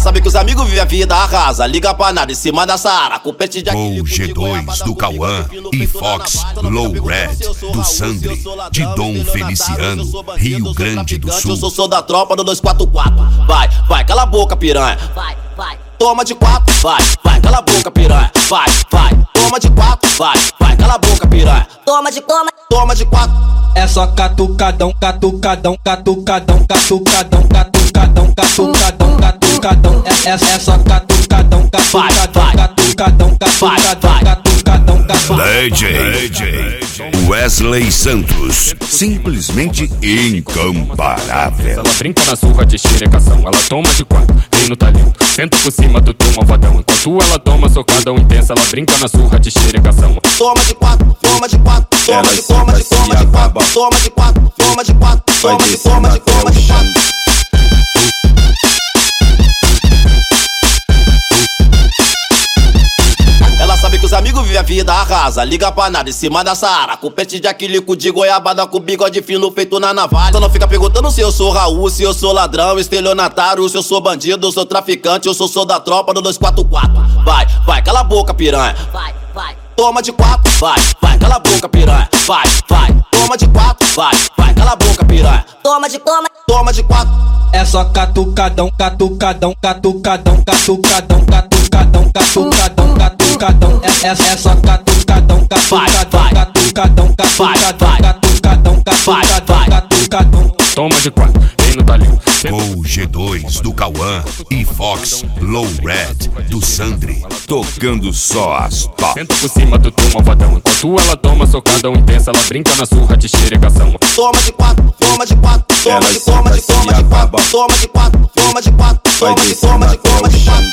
sabe que os amigos vivem a vida arrasa. Liga pra nada em cima da Saara. Com pente de Ou G2 do Cauã e Fox Low Red do Sandri de Dom Feliciano, Rio Grande do Sul. Eu sou da tropa do 244. Vai, cala a boca, piranha. Vai. Toma de 4, vai, cala a boca, piranha. Vai, toma de 4, vai, cala a boca, piranha. Toma de 4. É só catucadão, catucadão, catucadão, catucadão, catucadão, catucadão, catucadão. É só catucadão, catucadão, catucadão, catucadão, catucadão. DJ Wesley Santos, simplesmente incomparável. Ela brinca na surra de xerecação, ela toma de 4, vem no talento, senta por cima do teu malvadão. Enquanto ela toma socadão intensa, ela brinca na surra de xerecação. Toma de 4, toma de 4, toma de 4, toma de 4, toma de 4, toma de 4, toma de 4. Ela sabe que os amigos vivem a vida arrasa. Liga pra nada em cima da Saara. Com pente de aquilico de goiabada, com bigode fino feito na navalha. Então não fica perguntando se eu sou Raul, se eu sou ladrão, estelionatário, se eu sou bandido, eu sou traficante, eu sou da tropa do 244. Vai, cala a boca, piranha. Vai. Toma de 4, vai, cala a boca, piranha. Vai, toma de 4, vai, cala a boca, piranha. Toma de 4. É só catucadão, catucadão, catucadão, catucadão, catucadão, catucadão, catucadão. É só catucadão, catucadão, catucadão, catucadão, catucadão, catucadão. Toma de 4, vem no talento. Ou G2 do Cauã e Fox Low Red do Sandri, tocando só as top. Senta por cima do teu malvadão. Enquanto ela toma socadão intensa, ela brinca na surra de xerecação. Toma de 4, toma de 4, toma de 4, toma de 4, toma de 4, toma de 4.